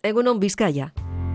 Egunon, Vizcaya.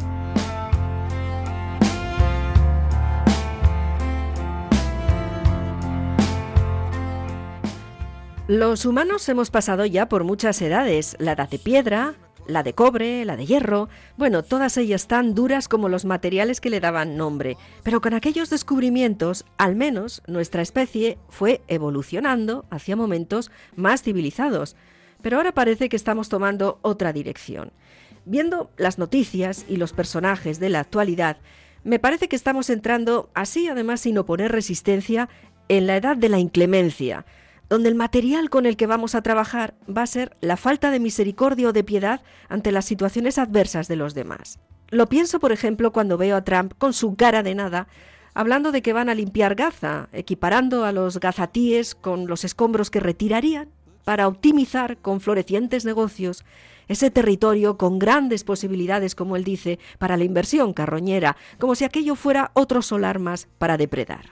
Los humanos hemos pasado ya por muchas edades, la edad de piedra, la de cobre, la de hierro, bueno, todas ellas tan duras como los materiales que le daban nombre. Pero con aquellos descubrimientos, al menos nuestra especie fue evolucionando hacia momentos más civilizados. Pero ahora parece que estamos tomando otra dirección. Viendo las noticias y los personajes de la actualidad, me parece que estamos entrando, así además sin oponer resistencia, en la edad de la inclemencia, donde el material con el que vamos a trabajar va a ser la falta de misericordia o de piedad ante las situaciones adversas de los demás. Lo pienso, por ejemplo, cuando veo a Trump con su cara de nada, hablando de que van a limpiar Gaza, equiparando a los gazatíes con los escombros que retirarían para optimizar con florecientes negocios ese territorio con grandes posibilidades, como él dice, para la inversión carroñera, como si aquello fuera otro solar más para depredar.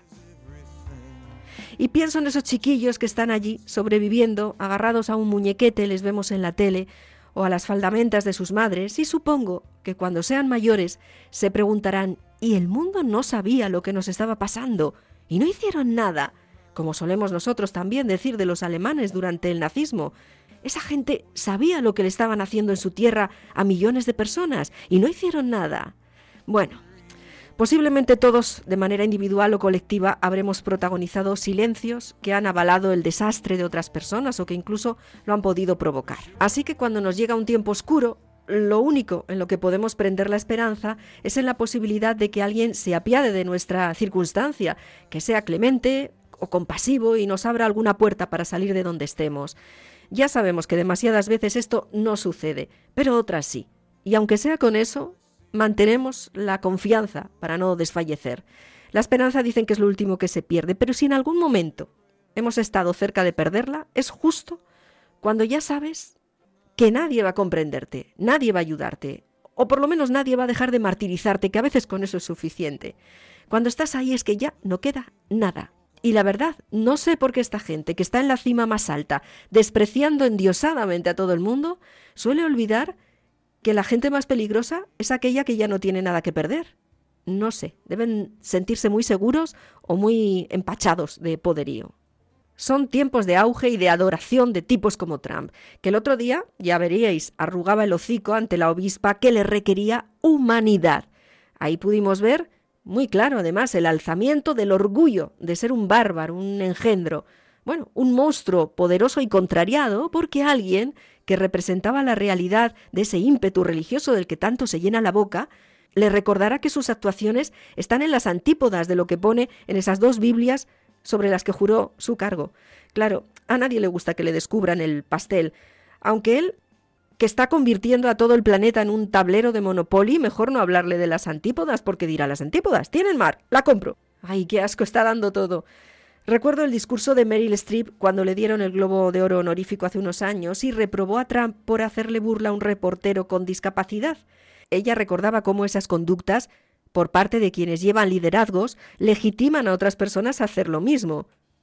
Y pienso en esos chiquillos que están allí sobreviviendo, agarrados a un muñequete, les vemos en la tele, o a las faldamentas de sus madres, y supongo que cuando sean mayores se preguntarán, ¿y el mundo no sabía lo que nos estaba pasando? ¿Y no hicieron nada? Como solemos nosotros también decir de los alemanes durante el nazismo. Esa gente sabía lo que le estaban haciendo en su tierra a millones de personas, y no hicieron nada. Bueno, posiblemente todos, de manera individual o colectiva, habremos protagonizado silencios que han avalado el desastre de otras personas o que incluso lo han podido provocar. Así que cuando nos llega un tiempo oscuro, lo único en lo que podemos prender la esperanza es en la posibilidad de que alguien se apiade de nuestra circunstancia, que sea clemente o compasivo y nos abra alguna puerta para salir de donde estemos. Ya sabemos que demasiadas veces esto no sucede, pero otras sí. Y aunque sea con eso, mantenemos la confianza para no desfallecer. La esperanza dicen que es lo último que se pierde, pero si en algún momento hemos estado cerca de perderla, es justo cuando ya sabes que nadie va a comprenderte, nadie va a ayudarte, o por lo menos nadie va a dejar de martirizarte, que a veces con eso es suficiente. Cuando estás ahí es que ya no queda nada. Y la verdad, no sé por qué esta gente que está en la cima más alta, despreciando endiosadamente a todo el mundo, suele olvidar que la gente más peligrosa es aquella que ya no tiene nada que perder. No sé, deben sentirse muy seguros o muy empachados de poderío. Son tiempos de auge y de adoración de tipos como Trump, que el otro día, ya veríais, arrugaba el hocico ante la obispa que le requería humanidad. Ahí pudimos ver, muy claro además, el alzamiento del orgullo de ser un bárbaro, un engendro, bueno, un monstruo poderoso y contrariado porque alguien que representaba la realidad de ese ímpetu religioso del que tanto se llena la boca, le recordará que sus actuaciones están en las antípodas de lo que pone en esas dos Biblias sobre las que juró su cargo. Claro, a nadie le gusta que le descubran el pastel, aunque él, que está convirtiendo a todo el planeta en un tablero de Monopoly, mejor no hablarle de las antípodas, porque dirá, las antípodas, tienen mar, la compro. Ay, qué asco está dando todo. Recuerdo el discurso de Meryl Streep cuando le dieron el Globo de Oro honorífico hace unos años y reprobó a Trump por hacerle burla a un reportero con discapacidad. Ella recordaba cómo esas conductas, por parte de quienes llevan liderazgos, legitiman a otras personas a hacer lo mismo.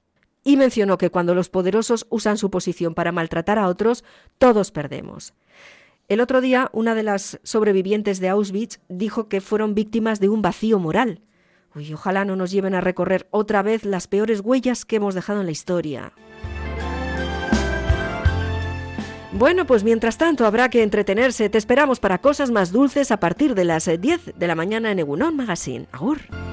Y mencionó que cuando los poderosos usan su posición para maltratar a otros, todos perdemos. El otro día, una de las sobrevivientes de Auschwitz dijo que fueron víctimas de un vacío moral. Uy, ojalá no nos lleven a recorrer otra vez las peores huellas que hemos dejado en la historia. Bueno, pues mientras tanto habrá que entretenerse. Te esperamos para cosas más dulces a partir de las 10 de la mañana en Egunon Magazine. Agur.